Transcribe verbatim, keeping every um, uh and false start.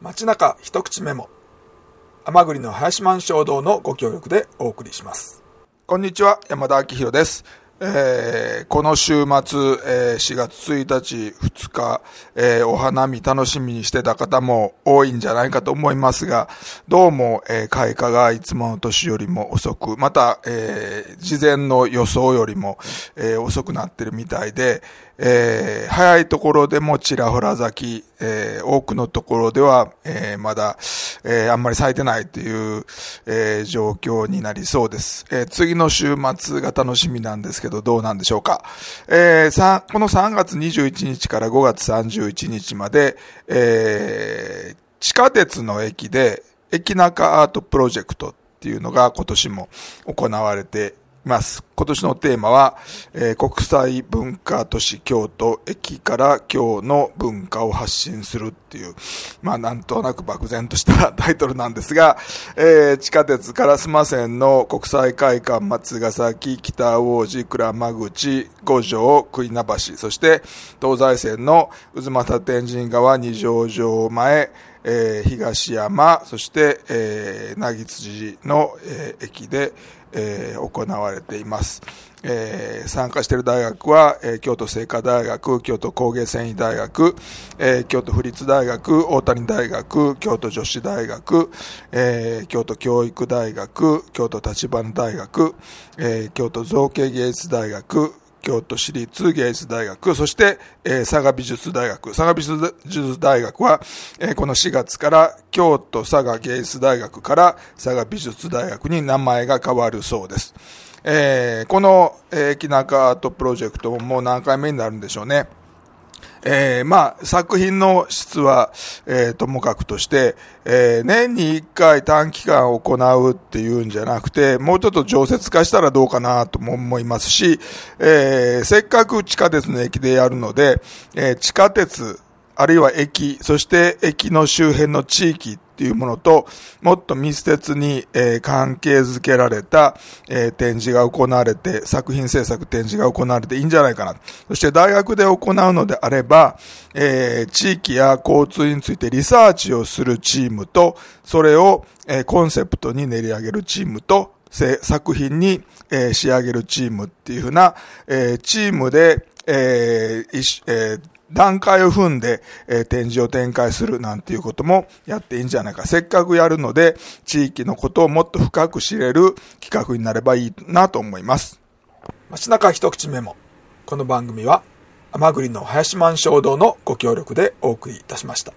街中一口メモ、甘栗の林満衝動のご協力でお送りします。こんにちは、山田明宏です。えー、この週末、えー、しがつついたち、ふつか、えー、お花見楽しみにしてた方も多いんじゃないかと思いますが、どうも、えー、開花がいつもの年よりも遅く、また、えー、事前の予想よりも、えー、遅くなってるみたいで、えー、早いところでもちらほら咲き、えー、多くのところでは、えー、まだ、えー、あんまり咲いてないという、えー、状況になりそうです。えー、次の週末が楽しみなんですけど、どうなんでしょうか。えー、さこのさんがつにじゅういちにちからごがつさんじゅういちにちまで、えー、地下鉄の駅で駅中アートプロジェクトっていうのが今年も行われています。今年のテーマは、えー、国際文化都市京都、駅から京の文化を発信するっていう、まあなんとなく漠然としたタイトルなんですが、えー、地下鉄烏丸線の国際会館松ヶ崎、北大路、鞍馬口、五条、杭名橋、そして東西線の渦政天神川二条城前、えー、東山、そして、えー、奈義辻の、えー、駅で、えー、行われています。えー、参加している大学は、えー、京都精華大学、京都工芸繊維大学、えー、京都府立大学、大谷大学、京都女子大学、えー、京都教育大学、京都橘大学、えー、京都造形芸術大学、京都市立芸術大学、そして、えー、佐賀美術大学。佐賀美術大学は、えー、このしがつから京都佐賀芸術大学から佐賀美術大学に名前が変わるそうです。えー、この、えー、駅中アートプロジェクトももう何回目になるんでしょうね。えー、まあ、作品の質は、えー、ともかくとして、えー、年に一回短期間行うっていうんじゃなくて、もうちょっと常設化したらどうかなとも思いますし、えー、せっかく地下鉄の駅でやるので、えー、地下鉄、あるいは駅、そして駅の周辺の地域っていうものと、もっと密接に、えー、関係づけられた、えー、展示が行われて、作品制作展示が行われていいんじゃないかな。そして大学で行うのであれば、えー、地域や交通についてリサーチをするチームと、それを、えー、コンセプトに練り上げるチームと、作品に、えー、仕上げるチームっていうふうな、えー、チームで、えーえー段階を踏んで、えー、展示を展開するなんていうこともやっていいんじゃないか。せっかくやるので、地域のことをもっと深く知れる企画になればいいなと思います。街中一口メモ。この番組は、甘栗の林満衝動のご協力でお送りいたしました。